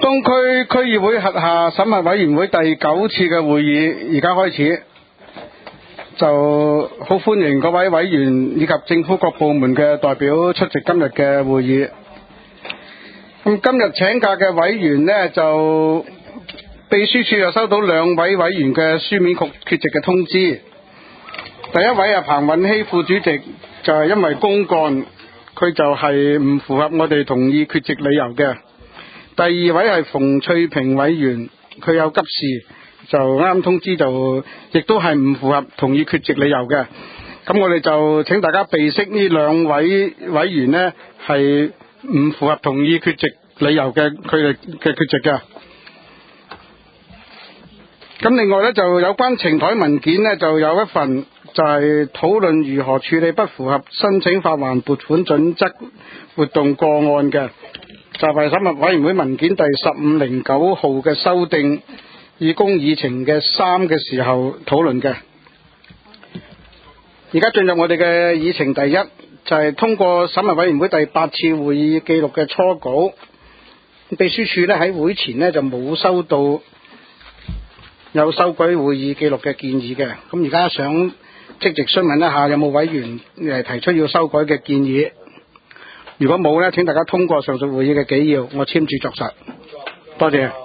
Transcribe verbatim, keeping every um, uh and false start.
東區區議會轄下審核委員會第九次嘅會議而家開始，就好歡迎各位委員以及政府各部門嘅代表出席今日嘅會議。咁今日請假嘅委員呢，就秘書處就收到兩位委員嘅書面缺席嘅通知。第一位係彭允熙副主席，就係因為公幹，佢就係唔符合我哋同意缺席理由嘅。第二位係馮翠萍委員，佢有急事，就啱通知，就亦都係唔符合同意缺席理由嘅。咁我哋就請大家備悉呢兩位委員呢係唔符合同意缺席理由嘅，佢哋嘅缺席嘅。咁另外呢，就有關呈台文件呢，就有一份就係討論如何處理不符合申請發還撥款準則活動個案嘅。就係審核委員會文件第十五零九號嘅修訂，以供議程嘅三嘅時候討論嘅。而家進入我哋嘅議程第一，就係、是、通過審核委員會第八次會議記錄嘅初稿。秘書處呢喺會前呢就冇收到有修改會議記錄嘅建議嘅。咁而家想積極詢問一下，有冇委員誒提出要修改嘅建議？如果冇呢，請大家通過上述會議嘅紀要，我簽署作實。多謝。